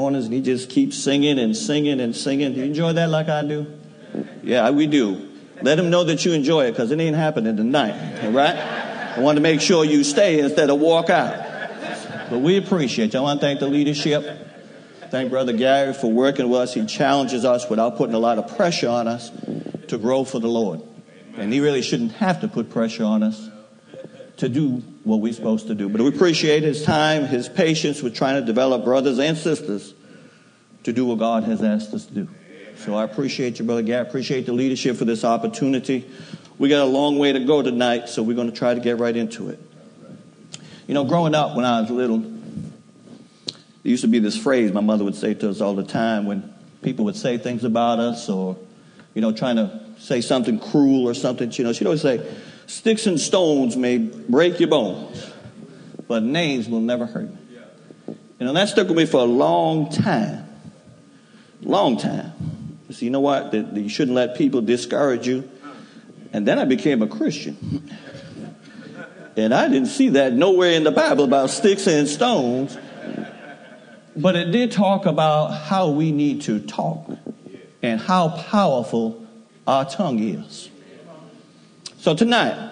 mornings and he just keeps singing and singing and singing. Do you enjoy that like I do? Yeah, we do. Let him know that you enjoy it because it ain't happening tonight, all right? I want to make sure you stay instead of walk out. But we appreciate you. I want to thank the leadership. Thank Brother Gary for working with us. He challenges us without putting a lot of pressure on us to grow for the Lord. And he really shouldn't have to put pressure on us to do what we're supposed to do. But we appreciate his time, his patience with trying to develop brothers and sisters to do what God has asked us to do. So I appreciate you, Brother Gary. I appreciate the leadership for this opportunity. We got a long way to go tonight, so we're going to try to get right into it. You know, growing up when I was little, there used to be this phrase my mother would say to us all the time when people would say things about us or, you know, trying to say something cruel or something. You know, she'd always say, sticks and stones may break your bones, but names will never hurt me. You know, that stuck with me for a long time. Long time. So you know what? That you shouldn't let people discourage you. And then I became a Christian. And I didn't see that nowhere in the Bible about sticks and stones. But it did talk about how we need to talk and how powerful our tongue is. So tonight,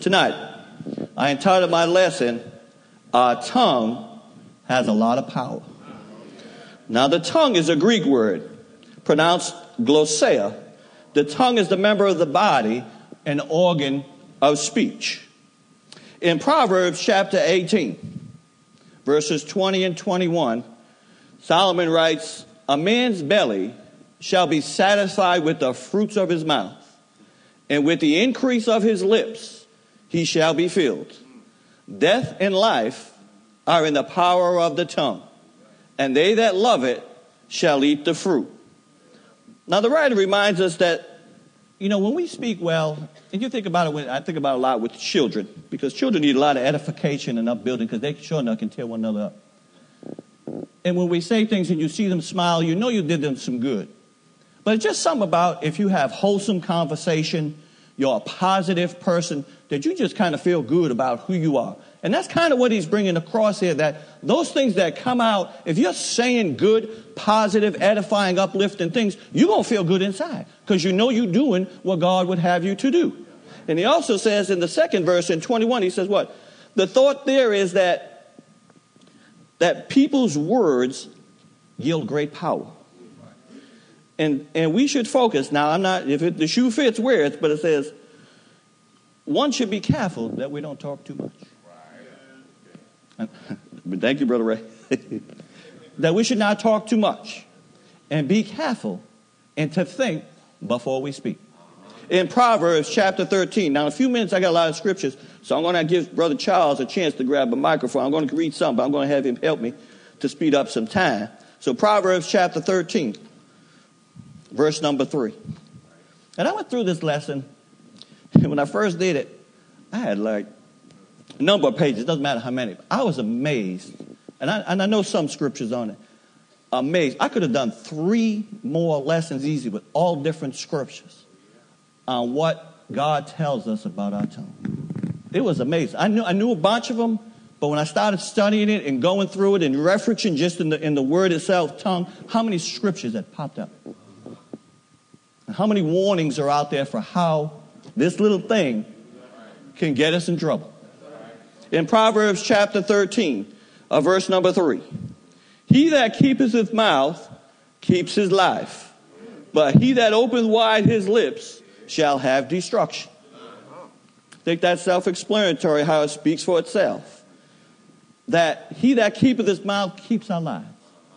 I entitled my lesson, Our Tongue Has a Lot of Power. Now, the tongue is a Greek word, pronounced glossia. The tongue is the member of the body, an organ of speech. In Proverbs chapter 18, verses 20 and 21, Solomon writes, a man's belly shall be satisfied with the fruits of his mouth, and with the increase of his lips he shall be filled. Death and life are in the power of the tongue, and they that love it shall eat the fruit. Now the writer reminds us that, you know, when we speak well, and you think about it, I think about it a lot with children, because children need a lot of edification and upbuilding, because they sure enough can tear one another up. And when we say things and you see them smile, you know you did them some good. But it's just something about if you have wholesome conversation, you're a positive person, that you just kind of feel good about who you are. And that's kind of what he's bringing across here, that those things that come out, if you're saying good, positive, edifying, uplifting things, you're going to feel good inside because you know you're doing what God would have you to do. And he also says in the second verse in 21, he says what? The thought there is that people's words yield great power. And we should focus. Now, I'm not, the shoe fits, wear it, but it says, one should be careful that we don't talk too much. Thank you, Brother Ray. That we should not talk too much. And be careful and to think before we speak. In Proverbs chapter 13. Now, in a few minutes, I got a lot of scriptures. So I'm going to give Brother Charles a chance to grab a microphone. I'm going to read some, but I'm going to have him help me to speed up some time. So Proverbs chapter 13, verse number 3. And I went through this lesson. And when I first did it, I had like a number of pages. It doesn't matter how many. I was amazed. And I know some scriptures on it. Amazed. I could have done 3 more lessons easy with all different scriptures on what God tells us about our tongue. It was amazing. I knew a bunch of them, but when I started studying it and going through it and referencing just in the word itself, tongue, how many scriptures that popped up? And how many warnings are out there for how this little thing can get us in trouble? In Proverbs chapter 13, verse number 3. He that keepeth his mouth keeps his life, but he that openeth wide his lips shall have destruction. I think that's self-explanatory how it speaks for itself. That he that keepeth his mouth keeps our lives.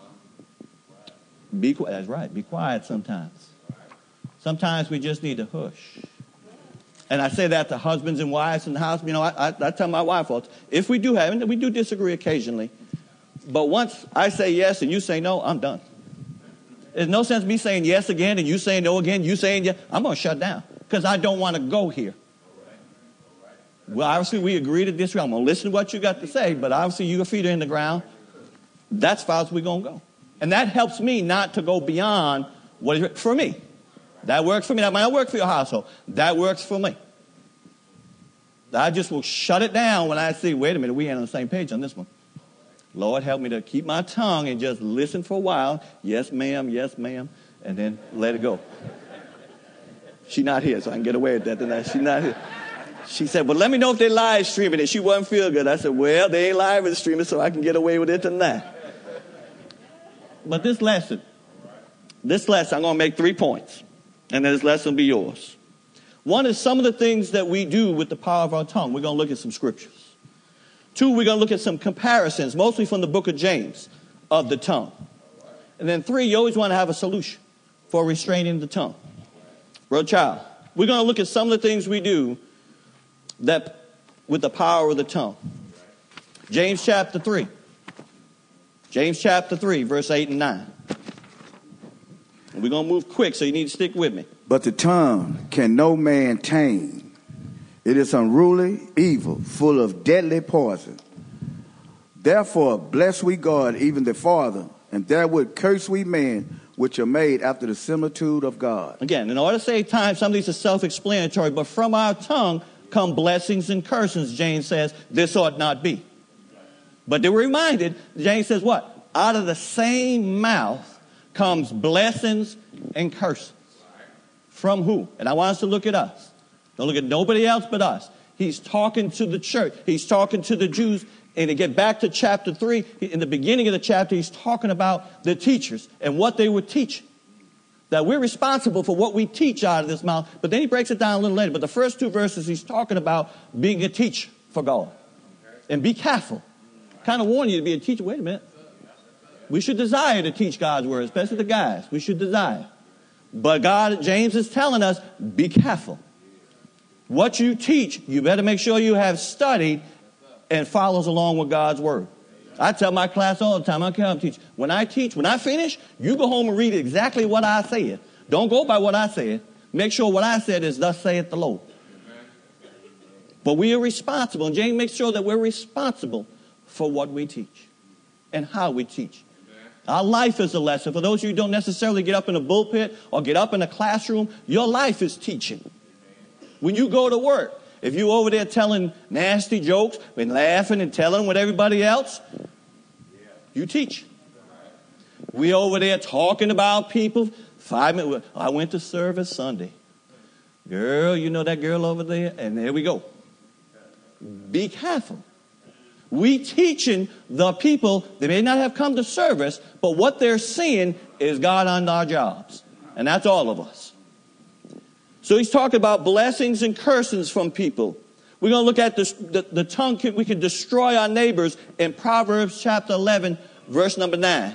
Be quiet. That's right. Be quiet sometimes. Sometimes we just need to hush. And I say that to husbands and wives in the house. You know, I tell my wife, if we do have, and we do disagree occasionally, but once I say yes and you say no, I'm done. There's no sense me saying yes again and you saying no again, you saying yes. I'm going to shut down because I don't want to go here. Well, obviously, we agree to disagree. I'm going to listen to what you got to say, but obviously, your feet are in the ground. That's as far as we're going to go. And that helps me not to go beyond what is for me. That works for me. That might not work for your household. That works for me. I just will shut it down when I see, wait a minute, we ain't on the same page on this one. Lord, help me to keep my tongue and just listen for a while. Yes, ma'am, and then let it go. She's not here, so I can get away with that tonight. She's not here. She said, well, let me know if they're live streaming it. She wasn't feel good. I said, well, they ain't live streaming, so I can get away with it tonight. But this lesson, I'm going to make 3 points. And then this lesson will be yours. One is some of the things that we do with the power of our tongue. We're going to look at some scriptures. 2, we're going to look at some comparisons, mostly from the book of James, of the tongue. And then 3, you always want to have a solution for restraining the tongue. Brother Child, we're going to look at some of the things we do that with the power of the tongue. James chapter 3. James chapter 3, verse 8 and 9. And we're going to move quick, so you need to stick with me. But the tongue can no man tame. It is unruly, evil, full of deadly poison. Therefore bless we God, even the Father, and therewith curse we men, which are made after the similitude of God. Again, in order to save time, some of these are self-explanatory, but from our tongue come blessings and curses, James says. This ought not be. But they were reminded, James says what? Out of the same mouth comes blessings and curses. From who? And I want us to look at us. Don't look at nobody else but us. He's talking to the church. He's talking to the Jews. And to get back to chapter 3, in the beginning of the chapter, he's talking about the teachers and what they were teaching. That we're responsible for what we teach out of this mouth. But then he breaks it down a little later. But the first 2 verses, he's talking about being a teacher for God. And be careful. Kind of warn you to be a teacher. Wait a minute. We should desire to teach God's word, especially the guys. We should desire. But James is telling us, be careful. What you teach, you better make sure you have studied and follows along with God's word. I tell my class all the time, I don't care how I'm teaching. When I finish, you go home and read exactly what I said. Don't go by what I said. Make sure what I said is thus saith the Lord. But we are responsible, and James makes sure that we're responsible for what we teach and how we teach. Our life is a lesson. For those of you who don't necessarily get up in a pulpit or get up in a classroom, your life is teaching. When you go to work, if you're over there telling nasty jokes and laughing and telling with everybody else, you teach. We over there talking about people. 5 minutes. I went to service Sunday. Girl, you know that girl over there? And there we go. Be careful. We teaching the people, they may not have come to service, but what they're seeing is God on our jobs. And that's all of us. So he's talking about blessings and cursings from people. We're going to look at the tongue. We can destroy our neighbors in Proverbs chapter 11, verse number 9.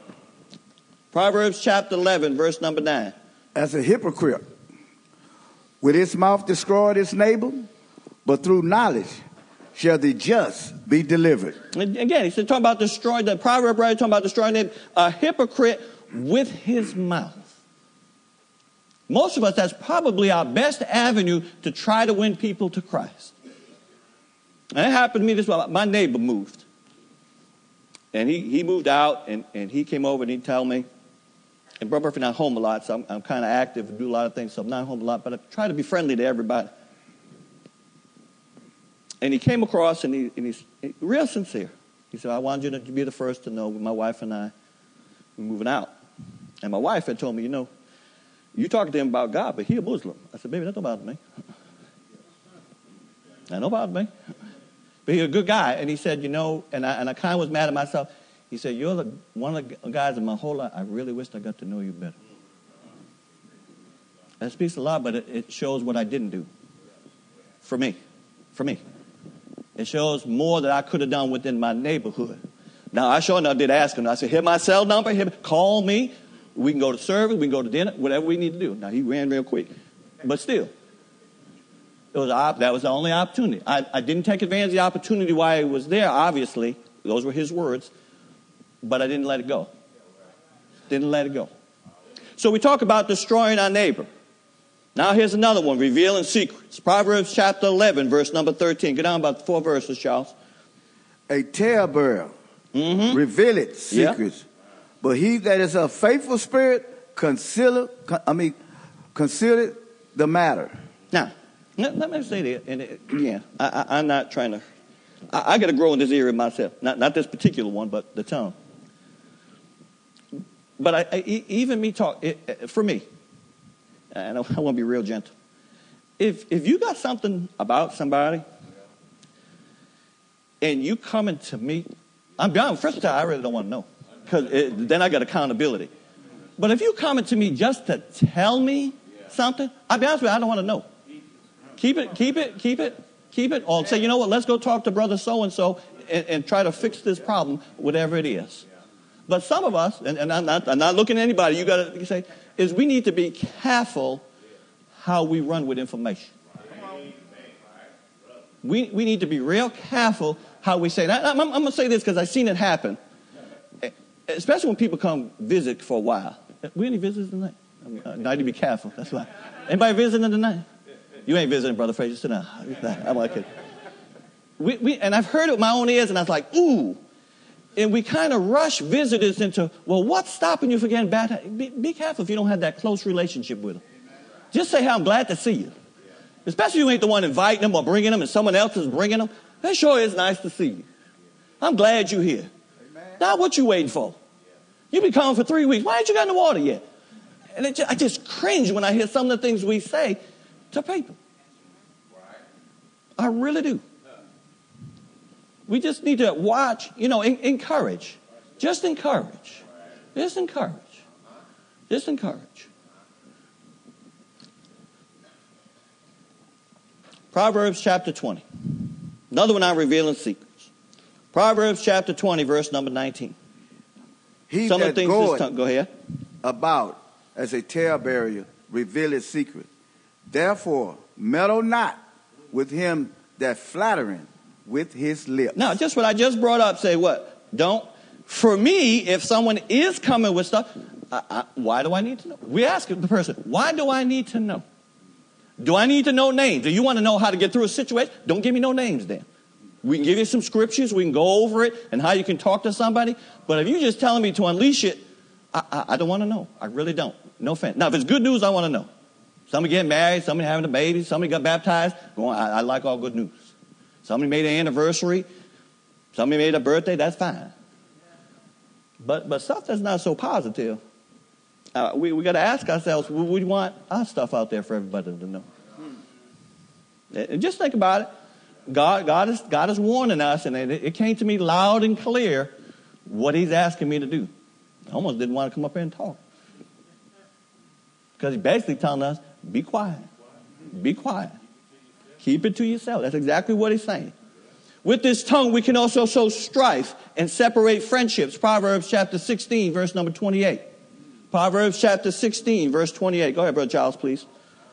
Proverbs chapter 11, verse number 9. As a hypocrite, with his mouth destroyed his neighbor, but through knowledge shall the just be delivered. And again, he's talking about destroying, the proverb writer talking about destroying a hypocrite with his mouth. Most of us, that's probably our best avenue to try to win people to Christ. And it happened to me this way. My neighbor moved. And he moved out, and he came over and he told me, and Brother Murphy's not home a lot, so I'm kind of active and do a lot of things, so I'm not home a lot, but I try to be friendly to everybody. And he came across, and he's real sincere. He said, I wanted you to be the first to know my wife and I were moving out. And my wife had told me, you talking to him about God, but he a Muslim. I said, baby, that don't bother me. That don't bother me. But he's a good guy. And he said, and I kind of was mad at myself. He said, you're one of the guys in my whole life, I really wished I got to know you better. That speaks a lot, but it shows what I didn't do. For me. It shows more that I could have done within my neighborhood. Now, I sure enough did ask him. I said, here's my cell number. Call me. We can go to service. We can go to dinner. Whatever we need to do. Now, he ran real quick. But still, that was the only opportunity. I didn't take advantage of the opportunity while he was there, obviously. Those were his words. But I didn't let it go. Didn't let it go. So we talk about destroying our neighbor. Now here's another one, revealing secrets. Proverbs chapter 11, verse number 13. Get down about 4 verses, Charles. A talebearer revealeth secrets, but he that is a faithful spirit concealeth the matter. Now, let me say that, and again, I'm not trying to I got to grow in this area myself. Not this particular one, but the tongue. But even me talk, for me, and I want to be real gentle. If you got something about somebody and you coming to me, I'm be honest, first of all, I really don't want to know, because then I got accountability. But if you coming to me just to tell me something, I'll be honest with you, I don't want to know. Keep it. Or say, you know what, let's go talk to brother so-and-so and try to fix this problem, whatever it is. But some of us, and I'm not looking at anybody, you got to say, is we need to be careful how we run with information. We need to be real careful how we say that. I'm going to say this because I've seen it happen, especially when people come visit for a while. We any visitors tonight? I need to be careful. That's why. Anybody visiting tonight? You ain't visiting, Brother Frazier. Sit down. I'm like it. And I've heard it with my own ears, and I was like, ooh. And we kind of rush visitors into, well, what's stopping you from getting bad? Be careful if you don't have that close relationship with them. Just say, hey, I'm glad to see you. Especially if you ain't the one inviting them or bringing them and someone else is bringing them. That sure is nice to see you. I'm glad you're here. Now what you waiting for? You've been calling for 3 weeks. Why ain't you got in the water yet? And I just cringe when I hear some of the things we say to people. I really do. We just need to watch, encourage. Just encourage. Just encourage. Just encourage. Proverbs chapter 20. Another one I'm revealing secrets. Proverbs chapter 20, verse number 19. He Some that of the things goeth go ahead. about as a talebearer revealeth secret. Therefore, meddle not with him that flattereth with his lips. Now, just what I just brought up, say what? Don't. For me, if someone is coming with stuff, why do I need to know? We ask the person, why do I need to know? Do I need to know names? Do you want to know how to get through a situation? Don't give me no names then. We can give you some scriptures. We can go over it and how you can talk to somebody. But if you're just telling me to unleash it, I don't want to know. I really don't. No offense. Now, if it's good news, I want to know. Somebody getting married, somebody having a baby, somebody got baptized. I like all good news. Somebody made an anniversary, somebody made a birthday, that's fine. But stuff that's not so positive, we got to ask ourselves, we want our stuff out there for everybody to know. And just think about it. God is warning us, and it came to me loud and clear what he's asking me to do. I almost didn't want to come up here and talk. Because he's basically telling us, be quiet. Be quiet. Keep it to yourself. That's exactly what he's saying. With this tongue, we can also sow strife and separate friendships. Proverbs chapter 16, verse number 28. Proverbs chapter 16, verse 28. Go ahead, Brother Charles, please.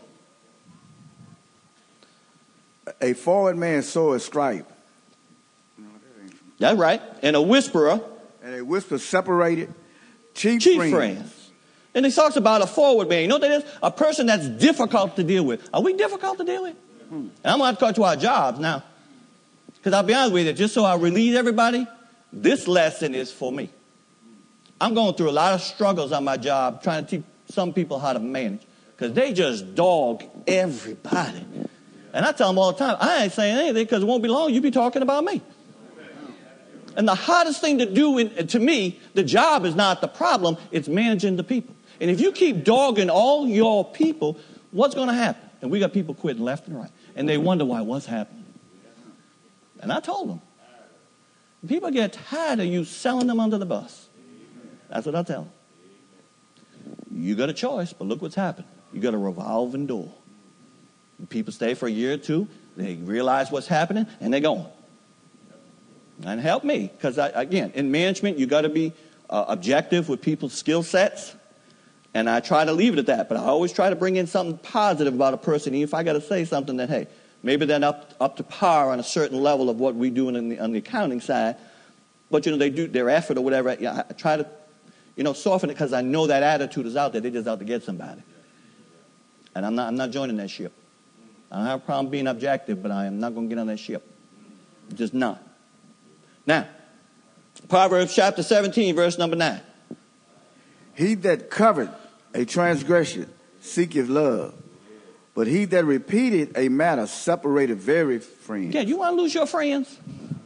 A forward man soweth strife. That's right. And a whisperer. And a whisper separated chief friends. And he talks about a forward man. You know what that is? A person that's difficult to deal with. Are we difficult to deal with? And I'm going to have to go to our jobs now. Because I'll be honest with you, just so I relieve everybody, this lesson is for me. I'm going through a lot of struggles on my job trying to teach some people how to manage. Because they just dog everybody. And I tell them all the time, I ain't saying anything because it won't be long. You be talking about me. And the hardest thing to do, to me, the job is not the problem. It's managing the people. And if you keep dogging all your people, what's going to happen? And we got people quitting left and right. And they wonder why, what's happening? And I told them, people get tired of you selling them under the bus. That's what I tell them. You got a choice, but look what's happened. You got a revolving door. People stay for a year or two. They realize what's happening, and they're going. And help me, because, again, in management, you got to be objective with people's skill sets. And I try to leave it at that. But I always try to bring in something positive about a person, even if I got to say something that, hey, maybe they're not up to par on a certain level of what we do on the accounting side. But, they do their effort or whatever. I try to, soften it because I know that attitude is out there. They're just out to get somebody. And I'm not joining that ship. I don't have a problem being objective, but I am not going to get on that ship. Just not. Now, Proverbs chapter 17, verse number 9. He that covered a transgression seeketh love, but he that repeated a matter separated very friends. Yeah, you want to lose your friends?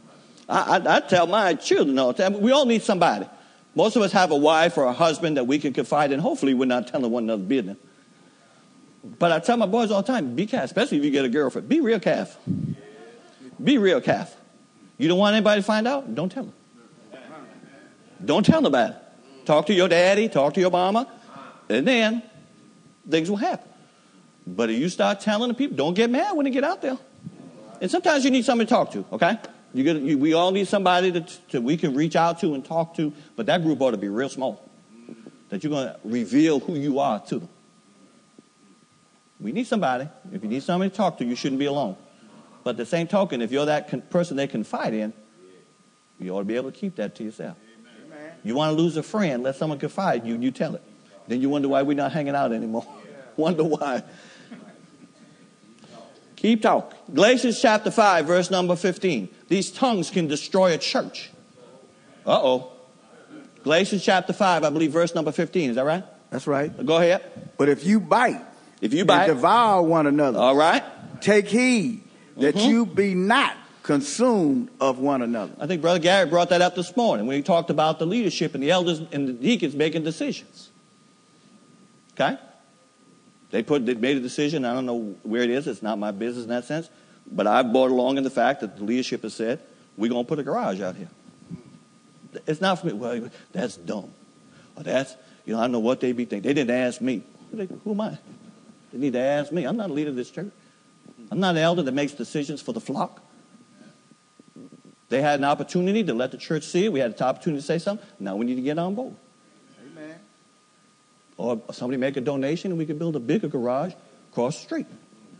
I tell my children all the time, we all need somebody. Most of us have a wife or a husband that we can confide in. Hopefully we're not telling one another's business. But I tell my boys all the time, be careful, especially if you get a girlfriend. Be real careful. Be real careful. You don't want anybody to find out? Don't tell them. Don't tell them about it. Talk to your daddy, talk to your mama, and then things will happen. But if you start telling the people, don't get mad when they get out there. And sometimes you need somebody to talk to, okay? We all need somebody that we can reach out to and talk to, but that group ought to be real small, that you're going to reveal who you are to them. We need somebody. If you need somebody to talk to, you shouldn't be alone. But the same token, if you're that person they confide in, you ought to be able to keep that to yourself. Amen. You want to lose a friend, let someone confide you, and you tell it. Then you wonder why we're not hanging out anymore. Wonder why. Keep talking. Galatians chapter 5, verse number 15. These tongues can destroy a church. Uh-oh. Galatians chapter 5, I believe, verse number 15. Is that right? That's right. Go ahead. But if you bite and devour one another, all right, take heed that you be not consumed of one another. I think Brother Gary brought that up this morning when he talked about the leadership and the elders and the deacons making decisions. Okay? They made a decision. I don't know where it is. It's not my business in that sense. But I brought along in the fact that the leadership has said, we're going to put a garage out here. It's not for me. Well, that's dumb. Or that's, I don't know what they be thinking. They didn't ask me. Who am I? They need to ask me. I'm not a leader of this church. I'm not an elder that makes decisions for the flock. They had an opportunity to let the church see it. We had an opportunity to say something. Now we need to get on board. Amen. Or somebody make a donation and we can build a bigger garage across the street.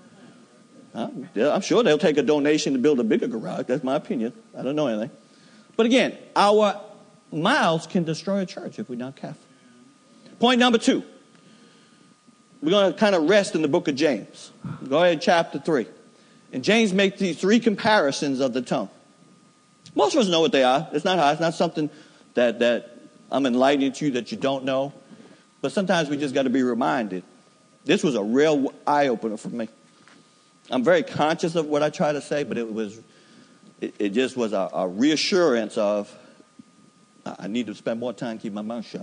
I'm sure they'll take a donation to build a bigger garage. That's my opinion. I don't know anything. But again, our mouths can destroy a church if we're not careful. Point number 2. We're going to kind of rest in the book of James. Go ahead, chapter 3. And James makes these 3 comparisons of the tongue. Most of us know what they are. It's not hard. It's not something that I'm enlightening to you that you don't know. But sometimes we just got to be reminded. This was a real eye-opener for me. I'm very conscious of what I try to say, but it just was a reassurance of I need to spend more time keeping my mouth shut.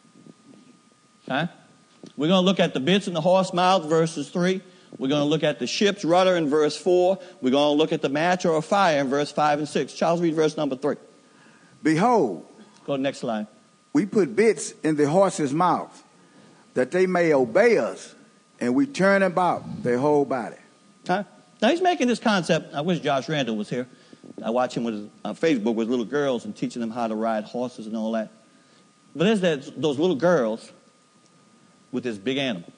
Okay? We're going to look at the bits in the horse mouth, verses 3. We're going to look at the ship's rudder in verse 4. We're going to look at the match or a fire in verse 5 and 6. Charles, read verse number 3. Behold. Go to the next slide. We put bits in the horse's mouth that they may obey us, and we turn about their whole body. Huh? Now, he's making this concept. I wish Josh Randall was here. I watch him on Facebook with little girls and teaching them how to ride horses and all that. But there's those little girls with this big animal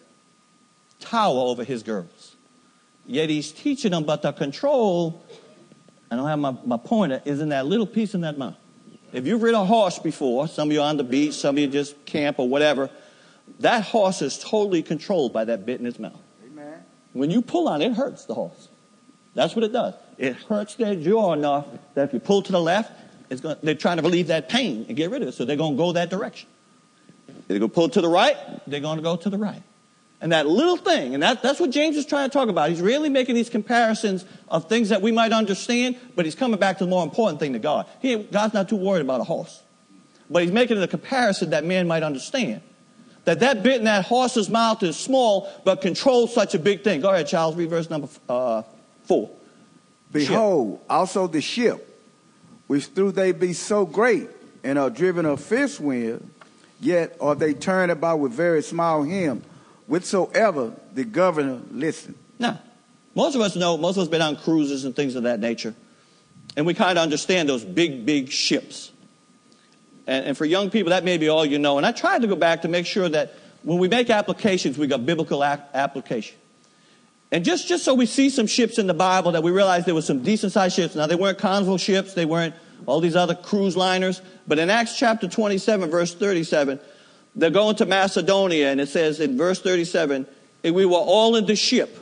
tower over his girls. Yet he's teaching them, but the control, I don't have my pointer, is in that little piece in that mouth. If you've ridden a horse before, some of you are on the beach, some of you just camp or whatever, that horse is totally controlled by that bit in his mouth. Amen. When you pull on it, it hurts the horse. That's what it does. It hurts their jaw enough that if you pull to the left, they're trying to relieve that pain and get rid of it, so they're going to go that direction. If they're going to pull to the right, they're going to go to the right. And that little thing, and that's what James is trying to talk about. He's really making these comparisons of things that we might understand, but he's coming back to the more important thing to God. God's not too worried about a horse. But he's making it a comparison that man might understand. That bit in that horse's mouth is small, but controls such a big thing. Go ahead, Charles, read verse number 4. Behold, also the ship, which though they be so great and are driven of fierce wind, yet are they turned about with very small him, whithersoever the governor listen. Now, most of us been on cruises and things of that nature. And we kind of understand those big, big ships. And for young people, that may be all you know. And I tried to go back to make sure that when we make applications, we got biblical application. And just so we see some ships in the Bible that we realize there were some decent-sized ships. Now, they weren't Convo ships. They weren't all these other cruise liners. But in Acts chapter 27, verse 37, they're going to Macedonia, and it says in verse 37, and we were all in the ship,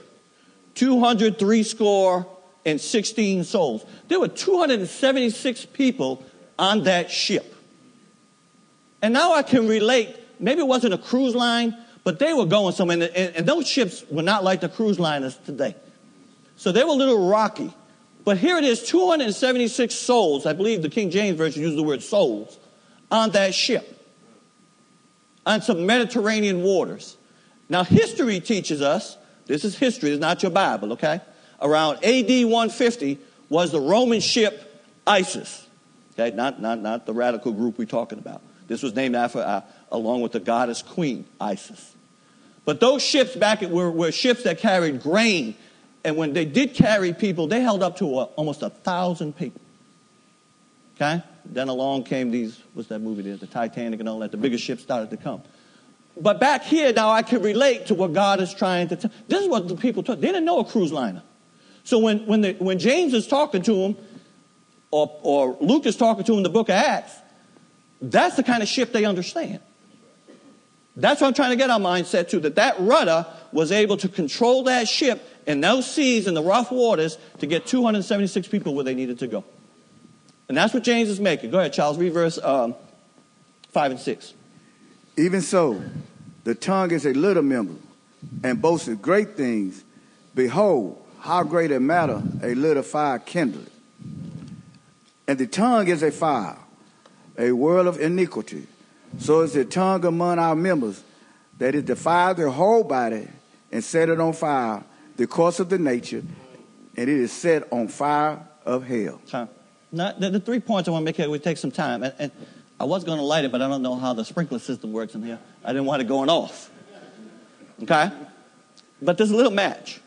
216 souls. There were 276 people on that ship. And now I can relate, maybe it wasn't a cruise line, but they were going somewhere, and those ships were not like the cruise liners today. So they were a little rocky. But here it is, 276 souls. I believe the King James Version uses the word souls on that ship, on some Mediterranean waters. Now, history teaches us, this is history, it's not your Bible, okay? Around AD 150 was the Roman ship Isis, okay? Not the radical group we're talking about. This was named after, along with the goddess queen, Isis. But those ships back were ships that carried grain. And when they did carry people, they held up to almost 1,000 people. Okay? Then along came these, what's that movie there? The Titanic and all that. The bigger ships started to come. But back here, now I can relate to what God is trying to tell. This is what the people told. They didn't know a cruise liner. So when James is talking to them, or Luke is talking to them in the book of Acts, that's the kind of ship they understand. That's what I'm trying to get our mindset to, that rudder was able to control that ship in those seas, in the rough waters, to get 276 people where they needed to go. And that's what James is making. Go ahead, Charles, read verse 5 and 6. Even so, the tongue is a little member, and boasteth great things. Behold, how great a matter a little fire kindleth. And the tongue is a fire, a world of iniquity. So is the tongue among our members, that it defiles the whole body, and set it on fire, the course of the nature, and it is set on fire of hell. Now, the 3 points I want to make here, we take some time. And I was going to light it, but I don't know how the sprinkler system works in here. I didn't want it going off. Okay? But there's a little match.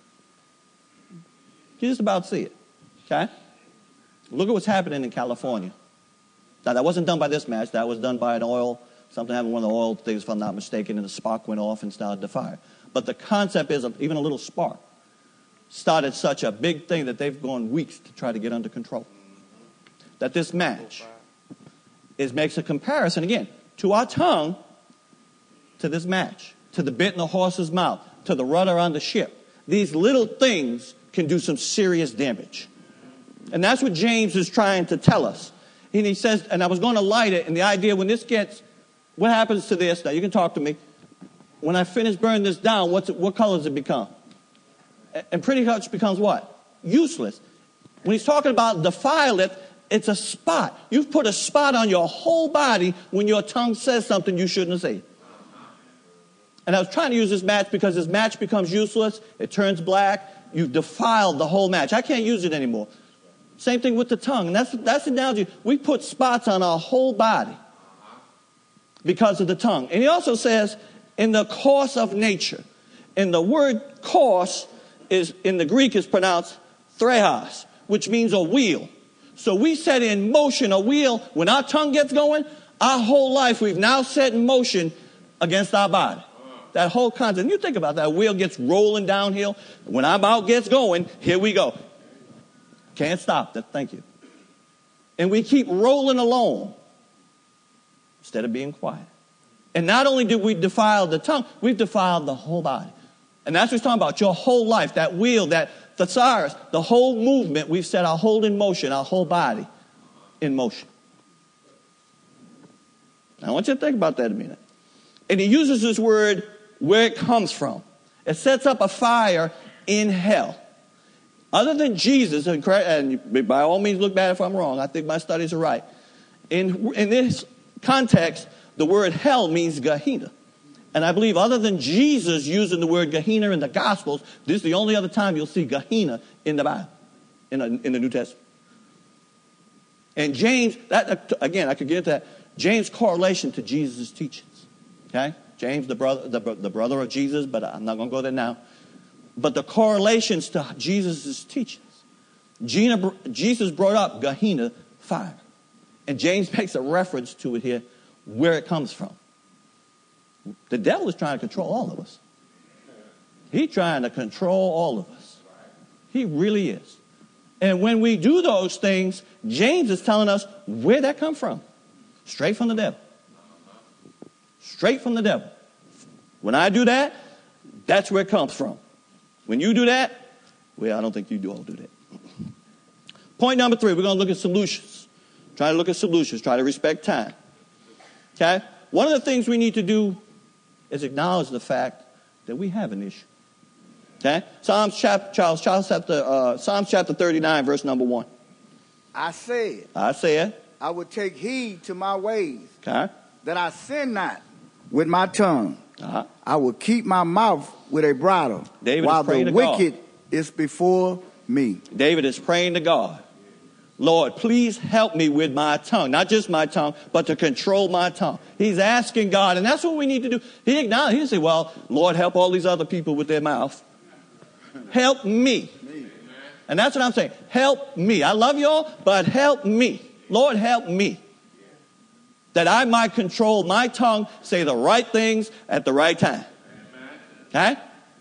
You just about see it. Okay? Look at what's happening in California. Now, that wasn't done by this match. That was done by an oil, something happened with one of the oil things, if I'm not mistaken, and the spark went off and started the fire. But the concept is even a little spark started such a big thing that they've gone weeks to try to get under control. That this match makes a comparison, again, to our tongue, to this match, to the bit in the horse's mouth, to the rudder on the ship. These little things can do some serious damage. And that's what James is trying to tell us. And he says, and I was going to light it, and the idea when this gets, what happens to this? Now, you can talk to me. When I finish burning this down, what color does it become? And pretty much becomes what? Useless. When he's talking about defile it, it's a spot. You've put a spot on your whole body when your tongue says something you shouldn't say. And I was trying to use this match because this match becomes useless. It turns black. You've defiled the whole match. I can't use it anymore. Same thing with the tongue. And that's the analogy. We put spots on our whole body because of the tongue. And he also says, in the course of nature. And the word course is, in the Greek, is pronounced threos, which means a wheel. So we set in motion a wheel. When our tongue gets going, our whole life we've now set in motion against our body. That whole concept. And you think about that. Wheel gets rolling downhill. When our mouth gets going, here we go. Can't stop that. Thank you. And we keep rolling along instead of being quiet. And not only did we defile the tongue, we've defiled the whole body. And that's what he's talking about. Your whole life, that wheel, that thesaurus, the whole movement, we've set our whole in motion, our whole body in motion. Now, I want you to think about that a minute. And he uses this word, where it comes from. It sets up a fire in hell. Other than Jesus, and by all means look bad if I'm wrong, I think my studies are right. In this context, the word hell means Gehenna. And I believe other than Jesus using the word Gehenna in the Gospels, this is the only other time you'll see Gehenna in the Bible, in the New Testament. And James, again, I could get into that. James' correlation to Jesus' teachings. Okay? James, the brother of Jesus, but I'm not going to go there now. But the correlations to Jesus' teachings. Jesus brought up Gehenna fire. And James makes a reference to it here, where it comes from. The devil is trying to control all of us. He's trying to control all of us. He really is. And when we do those things, James is telling us where that come from. Straight from the devil. Straight from the devil. When I do that, that's where it comes from. When you do that, well, I don't think you all do that. Point number 3, we're going to look at solutions. Try to look at solutions. Try to respect time. Okay? One of the things we need to do is acknowledge the fact that we have an issue. Okay? Psalms chapter 39, verse number 1. I said, I would take heed to my ways, okay, that I sin not with my tongue. Uh-huh. I will keep my mouth with a bridle, while the wicked is before me. David is praying to God. Lord, please help me with my tongue. Not just my tongue, but to control my tongue. He's asking God, and that's what we need to do. He acknowledged, he didn't say, well, Lord, help all these other people with their mouth. Help me. And that's what I'm saying. Help me. I love y'all, but help me. Lord, help me. That I might control my tongue, say the right things at the right time. Okay?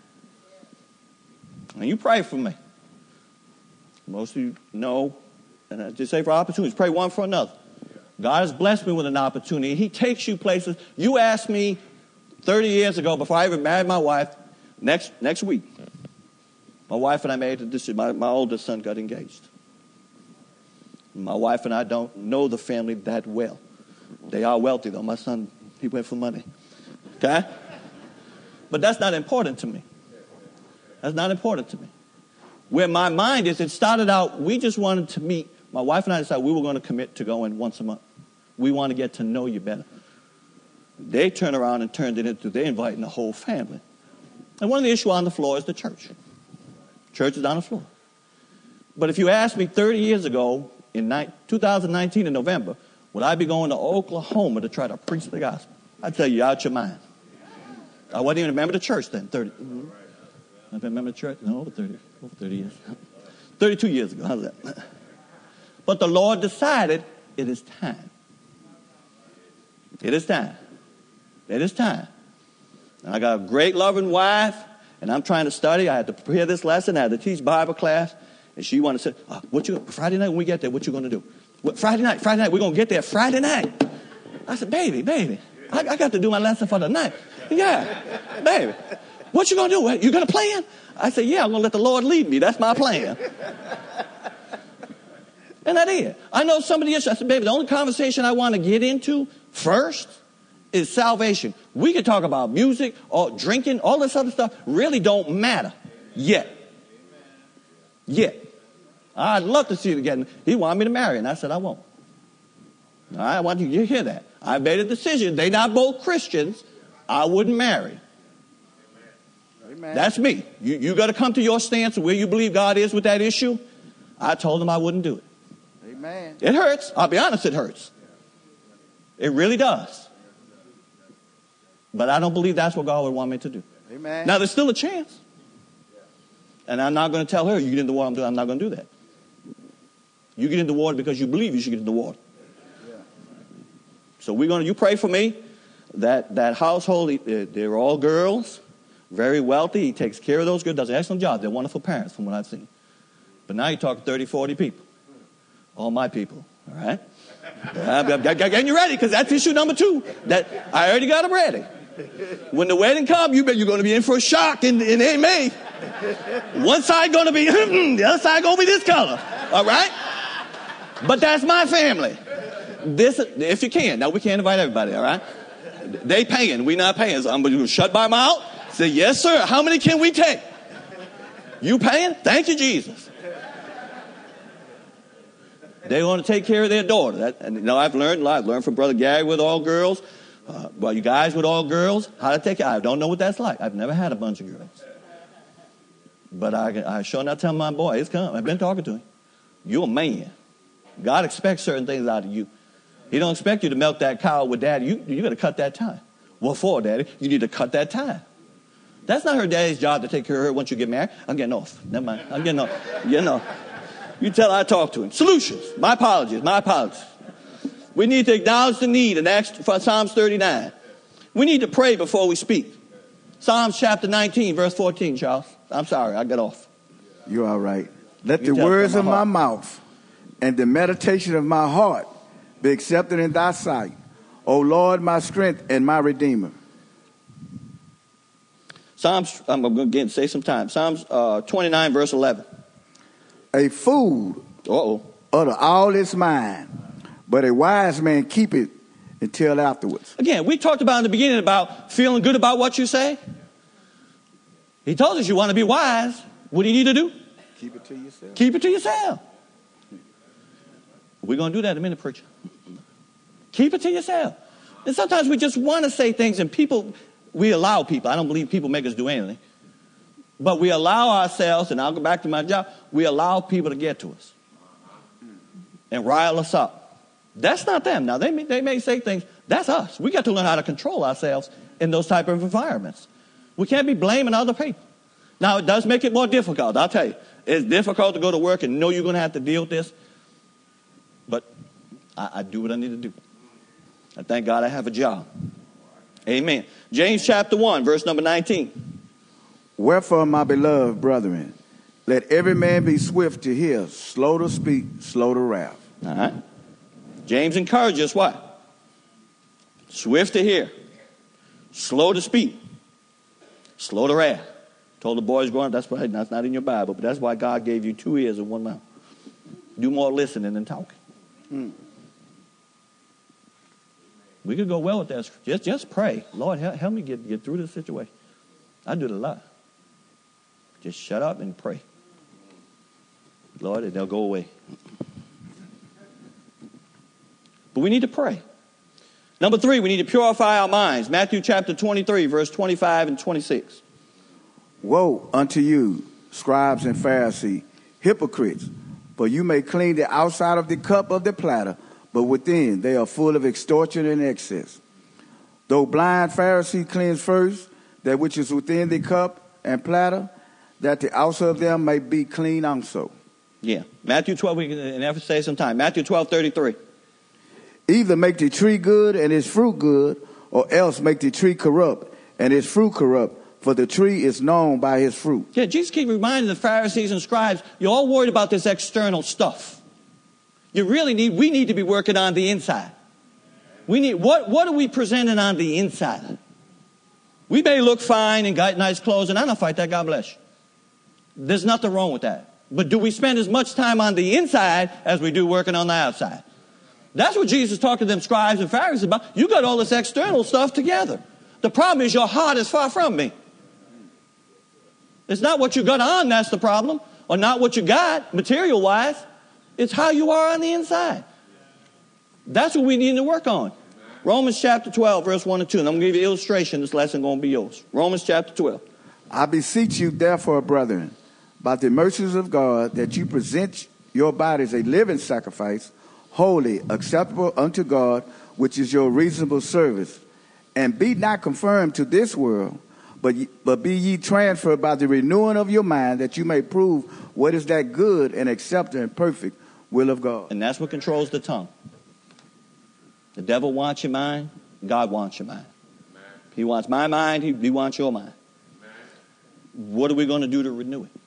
And you pray for me. Most of you know, and I just say for opportunities, pray one for another. God has blessed me with an opportunity. He takes you places. You asked me 30 years ago, before I even married my wife, next week, my wife and I made a decision. My oldest son got engaged. My wife and I don't know the family that well. They are wealthy, though. My son, he went for money. Okay? But that's not important to me. That's not important to me. Where my mind is, it started out, we just wanted to meet. My wife and I decided we were going to commit to going once a month. We want to get to know you better. They turned around and turned it into, they're inviting the whole family. And one of the issues on the floor is the church. Church is on the floor. But if you asked me 30 years ago, in 2019 in November, would I be going to Oklahoma to try to preach the gospel? I'd tell you, out your mind. I wasn't even a member of the church then, 30. I've been a member of the church? No, over 30 years. 32 years ago, how's that? But the Lord decided it is time. It is time. It is time. And I got a great loving wife, and I'm trying to study. I had to prepare this lesson. I had to teach Bible class. And she wanted to say, Friday night when we get there, what you going to do? Friday night, we're going to get there Friday night. I said, baby, I got to do my lesson for the night. Yeah, baby, what you going to do? You going to plan? I said, yeah, I'm going to let the Lord lead me. That's my plan. And I did. I know some of the issues. I said, baby, the only conversation I want to get into first is salvation. We can talk about music or drinking, all this other stuff really don't matter yet. I'd love to see it again. He wanted me to marry, and I said, I won't. I want you to hear that. I made a decision. They're not both Christians. I wouldn't marry. Amen. That's me. You got to come to your stance where you believe God is with that issue. I told him I wouldn't do it. Amen. It hurts. I'll be honest, it hurts. It really does. But I don't believe that's what God would want me to do. Amen. Now, there's still a chance. And I'm not going to tell her, you get in the water, I'm not going to do that. You get in the water because you believe you should get in the water. Yeah. So you pray for me. That household, they're all girls, very wealthy. He takes care of those girls, does an excellent job. They're wonderful parents from what I've seen. But now you're talking 30, 40 people. All my people, all right? I'm getting you ready because that's issue number 2. That I already got them ready. When the wedding comes, you're going to be in for a shock in May. One side going to be, the other side going to be this color, all right? But that's my family. This, if you can. Now, we can't invite everybody, all right? They paying. We not paying. So I'm going to shut my mouth. Say, yes, sir. How many can we take? You paying? Thank you, Jesus. They want to take care of their daughter. I've learned a lot. I've learned from Brother Gary with all girls. You guys with all girls, how to take care. I don't know what that's like. I've never had a bunch of girls. But I sure not tell my boy, it's come. I've been talking to him. You're a man. God expects certain things out of you. He don't expect you to milk that cow with daddy. You got to cut that time. What for, daddy? You need to cut that time. That's not her daddy's job to take care of her once you get married. I'm getting off. Never mind. I'm getting off. You tell her I talk to him. Solutions. My apologies. We need to acknowledge the need and ask for Psalms 39. We need to pray before we speak. Psalms chapter 19, verse 14, Charles. I'm sorry, I got off. You're all right. Let the words of my mouth and the meditation of my heart be accepted in thy sight, O Lord, my strength and my redeemer. Psalms, I'm going to say some time. Psalms 29, verse 11. A fool utter all his mind, but a wise man keep it until afterwards. Again, we talked about in the beginning about feeling good about what you say. He told us you want to be wise. What do you need to do? Keep it to yourself. Keep it to yourself. We're going to do that in a minute, preacher. Keep it to yourself. And sometimes we just want to say things, and we allow people. I don't believe people make us do anything. But we allow ourselves, and I'll go back to my job, we allow people to get to us and rile us up. That's not them. Now, they may say things. That's us. We got to learn how to control ourselves in those type of environments. We can't be blaming other people. Now, it does make it more difficult. I'll tell you. It's difficult to go to work and know you're going to have to deal with this. But I do what I need to do. I thank God I have a job. Amen. James chapter 1, verse number 19. Wherefore, my beloved brethren, let every man be swift to hear, slow to speak, slow to wrath. All right. James encourages us what? Swift to hear, slow to speak, slow to wrath. Told the boys growing up, that's not in your Bible, but that's why God gave you 2 ears and 1 mouth. Do more listening than talking. We could go well with that. Just pray. Lord, help me get through this situation. I do it a lot. Just shut up and pray. Lord, they'll go away. But we need to pray. Number 3, we need to purify our minds. Matthew chapter 23, verse 25 and 26. Woe unto you, scribes and Pharisees, hypocrites, for you may clean the outside of the cup of the platter, but within they are full of extortion and excess. Though blind Pharisee cleanse first that which is within the cup and platter, that the outside of them may be clean also. Yeah. Matthew 12, we can never say some time. Matthew 12:33. Either make the tree good and its fruit good, or else make the tree corrupt and its fruit corrupt, for the tree is known by his fruit. Yeah, Jesus keeps reminding the Pharisees and scribes, you're all worried about this external stuff. We need to be working on the inside. What are we presenting on the inside? We may look fine and got nice clothes, and I don't fight that, God bless you. There's nothing wrong with that. But do we spend as much time on the inside as we do working on the outside? That's what Jesus talked to them scribes and Pharisees about. You got all this external stuff together. The problem is your heart is far from me. It's not what you got on that's the problem, or not what you got material-wise. It's how you are on the inside. That's what we need to work on. Romans chapter 12, verse 1 and 2. And I'm going to give you an illustration. This lesson is going to be yours. Romans chapter 12. I beseech you, therefore, brethren, by the mercies of God, that you present your bodies a living sacrifice, holy, acceptable unto God, which is your reasonable service. And be not conformed to this world, but be ye transferred by the renewing of your mind, that you may prove what is that good and acceptable and perfect will of God. And that's what controls the tongue. The devil wants your mind. God wants your mind. Amen. He wants my mind. He wants your mind. Amen. What are we going to do to renew it?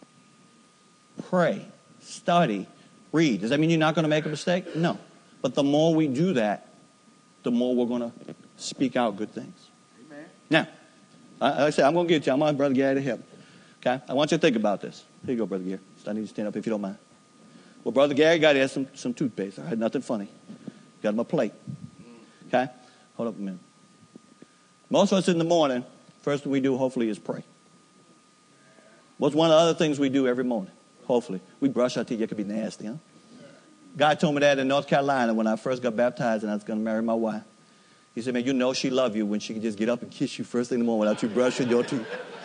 Pray, study, read. Does that mean you're not going to make a mistake? No. But the more we do that, the more we're going to speak out good things. Amen. Now, like I said, I'm going to get you. I'm on Brother Gary to help. Okay? I want you to think about this. Here you go, Brother Gary. I need you to stand up if you don't mind. Well, Brother Gary got here some toothpaste. I had nothing funny. Got him a plate. Okay? Hold up a minute. Most of us in the morning, first thing we do, hopefully, is pray. What's one of the other things we do every morning? Hopefully. We brush our teeth. It could be nasty, huh? God told me that in North Carolina when I first got baptized and I was going to marry my wife. He said, man, you know she love you when she can just get up and kiss you first thing in the morning without you brushing your teeth.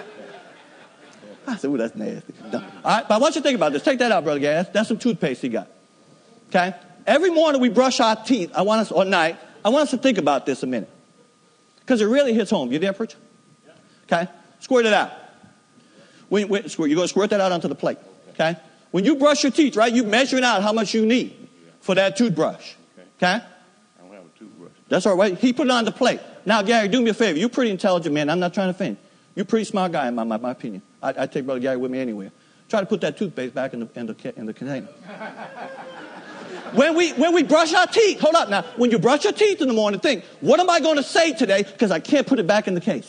I said, ooh, that's nasty. No. All right, but I want you to think about this. Take that out, Brother Gary. That's some toothpaste he got. Okay? Every morning we brush our teeth, or night, I want us to think about this a minute. Because it really hits home. You there, preacher? Okay? Squirt it out. You're going to squirt that out onto the plate. Okay? When you brush your teeth, right, you're measuring out how much you need for that toothbrush. Okay? I don't have a toothbrush. That's all right. He put it on the plate. Now, Gary, do me a favor. You're a pretty intelligent man. I'm not trying to offend you. You're a pretty smart guy, in my opinion. I take Brother Gary with me anywhere. Try to put that toothpaste back in the container. When we brush our teeth, hold up now. When you brush your teeth in the morning, think, what am I going to say today? Because I can't put it back in the case.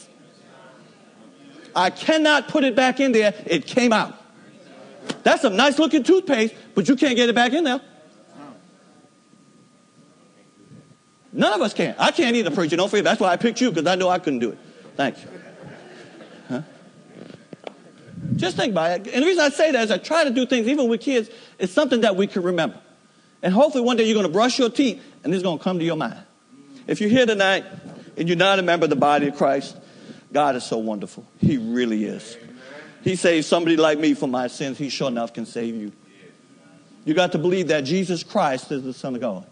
I cannot put it back in there. It came out. That's some nice looking toothpaste, but you can't get it back in there. None of us can. I can't either, preacher. Don't forget. That's why I picked you, because I know I couldn't do it. Thank you. Huh? Just think about it. And the reason I say that is I try to do things, even with kids, it's something that we can remember. And hopefully one day you're going to brush your teeth and it's going to come to your mind. If you're here tonight and you're not a member of the body of Christ, God is so wonderful. He really is. He saved somebody like me from my sins. He sure enough can save you. You got to believe that Jesus Christ is the Son of God.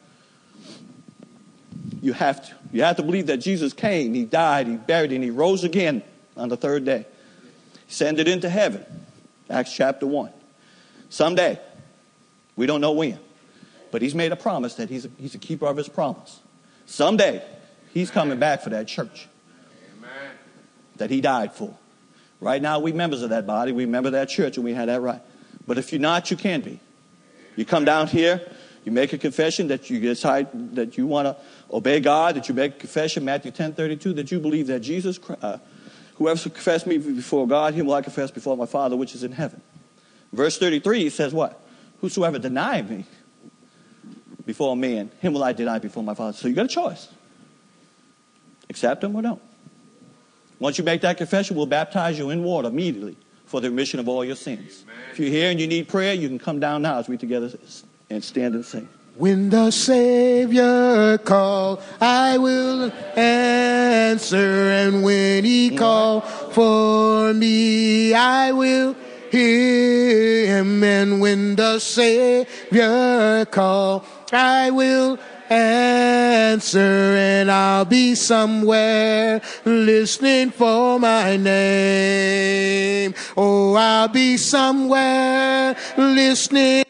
You have to. You have to believe that Jesus came, he died, he buried, and he rose again on the third day. He ascended into heaven. Acts chapter 1. Someday, we don't know when, but he's made a promise that he's a keeper of his promise. Someday, he's coming back for that church that he died for. Right now, we members of that body, we member that church, and we have that right. But if you're not, you can be. You come down here, you make a confession that you decide that you want to obey God, that you make a confession, Matthew 10:32, that you believe that Jesus Christ, whoever confessed me before God, him will I confess before my Father which is in heaven. Verse 33, he says what? Whosoever deny me before man, him will I deny before my Father. So you got a choice. Accept him or don't. Once you make that confession, we'll baptize you in water immediately for the remission of all your sins. Amen. If you're here and you need prayer, you can come down now as we together and stand and sing. When the Savior call, I will answer, and when he call for me, I will hear him. And when the Savior call, I will answer, and I'll be somewhere listening for my name. Oh, I'll be somewhere listening.